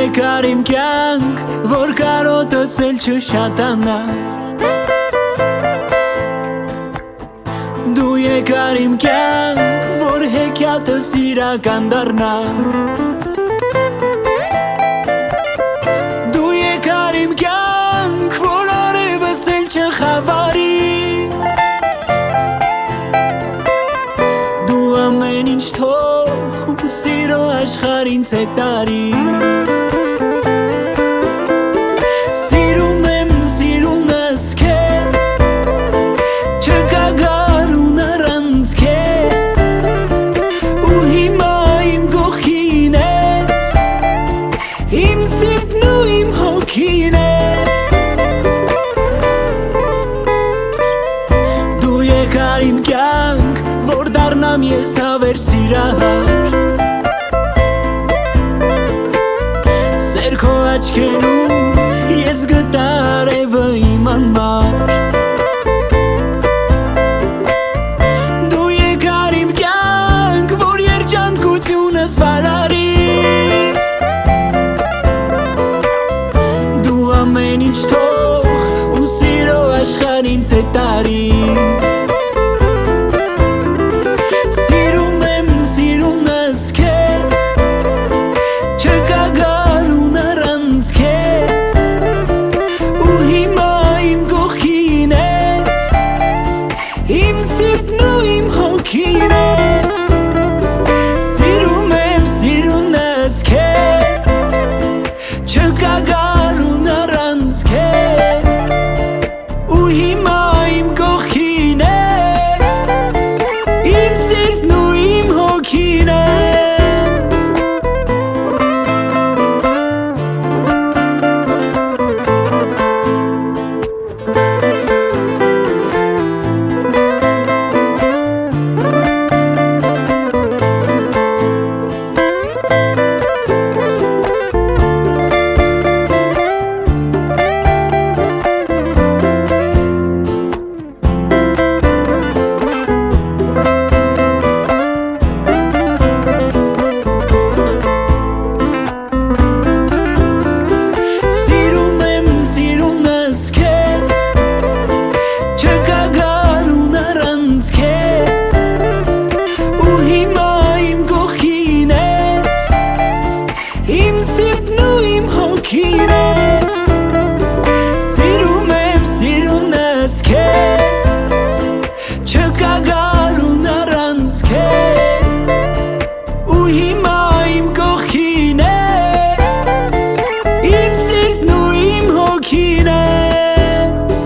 եկար իմ կյանք, որ կարոտս էլ չշատանար Դու եկար իմ կյանք, որ հեքիաթս իրական դառնար Դու եկար իմ կյանք, որ արևս էլ չխավարի Դու ամեն ինչ թող ու սիրո աշխարհ ինձ հետ տարի Սիրում ես քեզ Չկա գալուն առանց քեզ Ու հիմա իմ կողքին ես Իմ սիրտն ու իմ հոգին ես Դու եկար իմ կյանք, որ դառնամ ես հավեր սիրահար Սեր քո աչքերում ես գտա արևը իմ անմար Դու եկար իմ կյանք, որ երջանկությունս վարարի Դու ամեն ինչ թող ու սիրո աշխարհ ինձ հետ տարի Սիրում ես քեզ Չկա գալուն առանց քեզ Ու հիմա իմ կողքին ես Իմ սիրտն ու իմ հոգին ես Սիրում ես քեզ Չկա գալուն առանց քեզ Ու հիմա իմ կողքին ես Իմ սիրտն ու իմ հոգին ես Սիրում ես քեզ Չկա գալուն առանց քեզ Ու հիմա իմ կողքին ես Իմ սիրտն ու իմ հոգին ես